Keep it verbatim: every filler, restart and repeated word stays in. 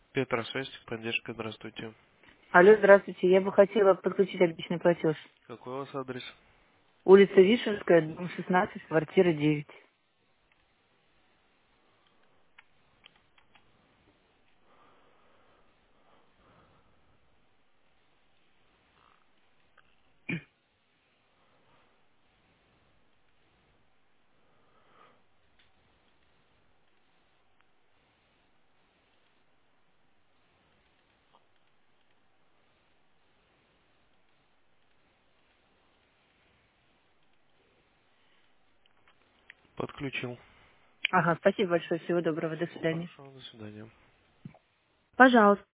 Петросвязь, поддержка, здравствуйте. Алло, здравствуйте. Я бы хотела подключить обычный платеж. Какой у вас адрес? Улица Вишенская, дом шестнадцать, квартира девять. Подключил. Ага, спасибо большое. Всего доброго. До свидания. Хорошо, до свидания. Пожалуйста.